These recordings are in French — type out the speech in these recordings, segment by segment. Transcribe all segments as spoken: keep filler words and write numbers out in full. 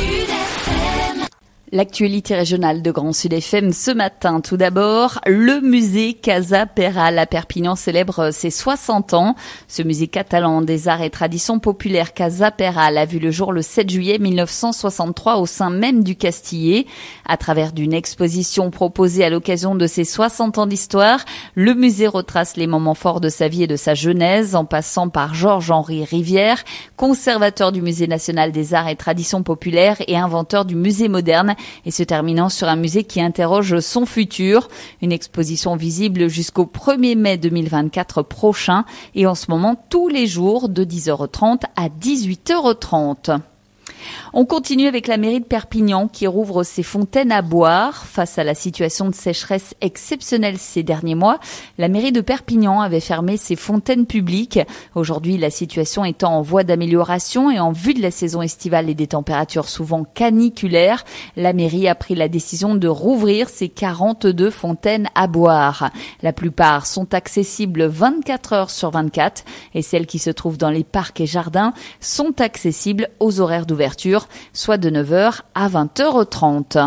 L'actualité régionale de Grand Sud F M ce matin. Tout d'abord, le musée Casa Peral à Perpignan célèbre ses soixante ans. Ce musée catalan des arts et traditions populaires Casa Peral a vu le jour le sept juillet mille neuf cent soixante-trois au sein même du Castillet. À travers d'une exposition proposée à l'occasion de ses soixante ans d'histoire, le musée retrace les moments forts de sa vie et de sa genèse, en passant par Georges-Henri Rivière, conservateur du Musée national des arts et traditions populaires et inventeur du musée moderne, et se terminant sur un musée qui interroge son futur. Une exposition visible jusqu'au premier mai deux mille vingt-quatre prochain et en ce moment tous les jours de dix heures trente à dix-huit heures trente. On continue avec la mairie de Perpignan qui rouvre ses fontaines à boire. Face à la situation de sécheresse exceptionnelle ces derniers mois, la mairie de Perpignan avait fermé ses fontaines publiques. Aujourd'hui, la situation étant en voie d'amélioration et en vue de la saison estivale et des températures souvent caniculaires, la mairie a pris la décision de rouvrir ses quarante-deux fontaines à boire. La plupart sont accessibles vingt-quatre heures sur vingt-quatre et celles qui se trouvent dans les parcs et jardins sont accessibles aux horaires d'ouverture, soit de neuf heures à vingt heures trente.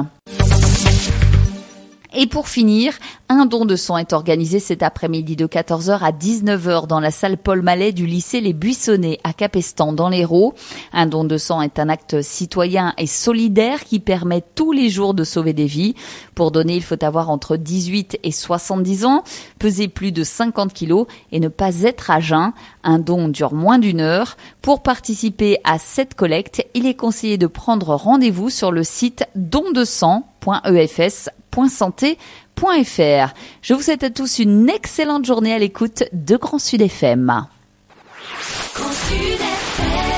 Et pour finir, un don de sang est organisé cet après-midi de quatorze heures à dix-neuf heures dans la salle Paul Mallet du lycée Les Buissonnets à Capestan dans l'Hérault. Un don de sang est un acte citoyen et solidaire qui permet tous les jours de sauver des vies. Pour donner, il faut avoir entre dix-huit et soixante-dix ans, peser plus de cinquante kilos et ne pas être à jeun. Un don dure moins d'une heure. Pour participer à cette collecte, il est conseillé de prendre rendez-vous sur le site don de sang point e f s point santé point f r. Je vous souhaite à tous une excellente journée à l'écoute de Grand Sud F M.